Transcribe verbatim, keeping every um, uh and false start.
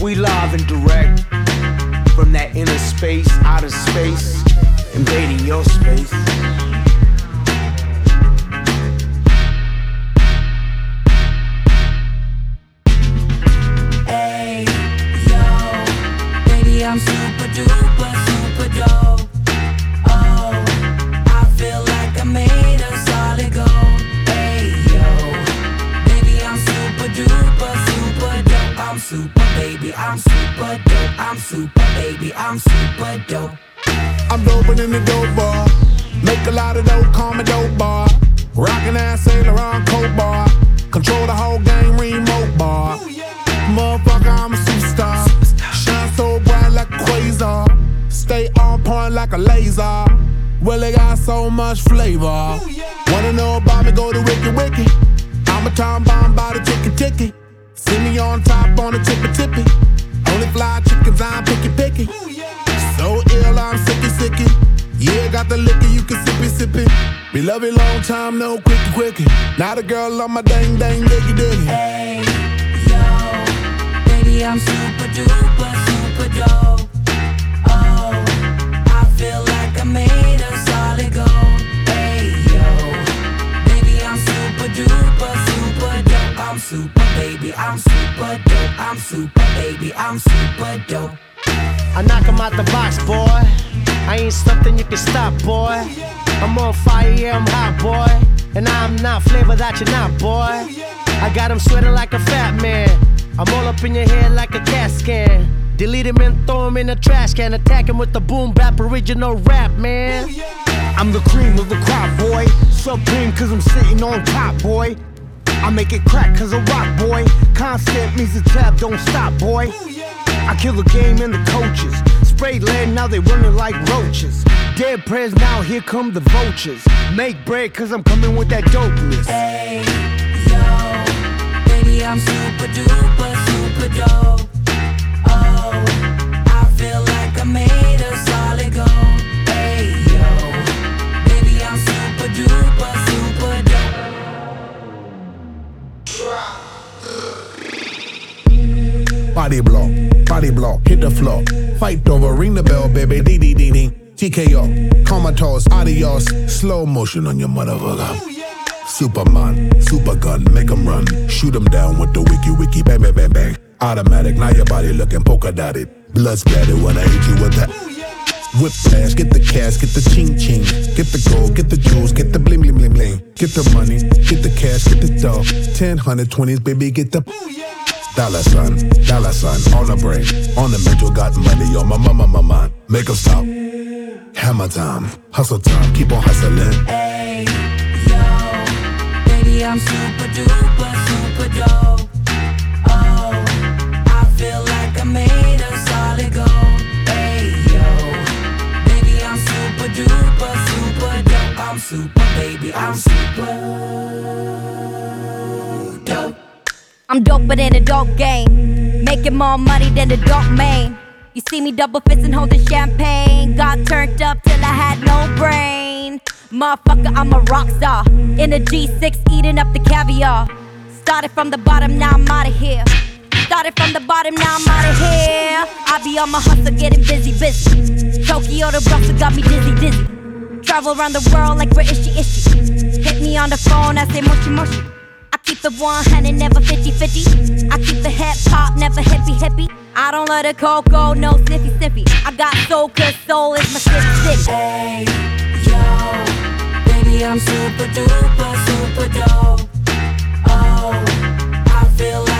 We live and direct from that inner space, outer space, invading your space. Hey, yo, baby, I'm super duper, super dope. Oh, I feel like I made of solid gold. Hey, yo, baby, I'm super duper, super dope. I'm super, baby, I'm super dope. I'm super, baby, I'm super dope. I'm doping in the dope bar. Make a lot of dope, call me dope bar. Rockin' ass Saint Laurent coat bar. Control the whole game, remote bar. Motherfucker, I'm a superstar. Shine so bright like a quasar. Stay on point like a laser. Well, it got so much flavor. Wanna know about me, go to Wiki Wiki. I'm a time bomb by the ticky ticky. See me on top on the tippy tippy. Only fly chickens, I'm picky picky. So ill, I'm sicky sicky. Yeah, got the liquor, you can sip it, sip it. We love it long time, no quickie quickie. Now the girl on my dang dang diggy diggy. Hey, yo, baby, I'm super duper, super dope. Oh, I feel like I made of solid gold. Hey, yo, baby, I'm super duper, super dope. I'm super, baby, I'm super dope. I'm super, baby, I'm super dope. I knock him out the box, boy. I ain't something you can stop, boy. I'm on fire, yeah, I'm hot, boy. And I'm not flavor that you're not, boy. I got him sweating like a fat man. I'm all up in your head like a cat scan. Delete him and throw him in a trash can. Attack him with the boom bap original rap, man. I'm the cream of the crop, boy. Supreme cause I'm sitting on top, boy. I make it crack cause I rock, boy. Constant means the tab don't stop, boy. I kill the game and the coaches. Sprayed lead, now they running like roaches. Dead prayers, now here come the vultures. Make bread cause I'm coming with that dopeness. Hey, yo, baby, I'm super duper, super dope. Oh, I feel like I made of solid gold. Hey, yo, baby, I'm super duper, super dope. Body block, body block, hit the floor. Fight over, ring the bell, baby, dee dee dee dee. T K O, comatose, adios. Slow motion on your motherfucker. Superman, super gun, make 'em run. Shoot 'em down with the wiki wiki, bang bang bang bang. Automatic, now your body looking polka dotted. Blood splattered when I hit you with that. Whip flash, get the cash, get the ching ching. Get the gold, get the jewels, get the bling bling bling bling. Get the money, get the cash, get the dough. Ten, hundred, twenties, baby, get the dollar sign, dollar sign, on the brain, on the mental, got money on my mama, my mind. Make 'em stop. Hammer time, hustle time, keep on hustling. Hey, yo, baby, I'm super duper, super dope. Oh, I feel like I made of solid gold. Hey, yo, baby, I'm super duper, super dope. I'm super, baby, I'm super dope. I'm doper than a dope game, making more money than the dope main. You see me double fisting, holding champagne. Got turned up till I had no brain. Motherfucker, I'm a rock star. In a G six, eating up the caviar. Started from the bottom, now I'm outta here. Started from the bottom, now I'm outta here. I be on my hustle, getting busy, busy. Tokyo to Brussels got me dizzy, dizzy. Travel around the world like British Ishi. Hit me on the phone, I say mushy, mushy. I keep it one hundred, never fifty fifty. I keep the hip hop, never hippie hippie. I don't love the cocoa, no sniffy sniffy. I got soul, cause soul is my city city. Hey, yo, baby, I'm super duper, super dope. Oh, I feel like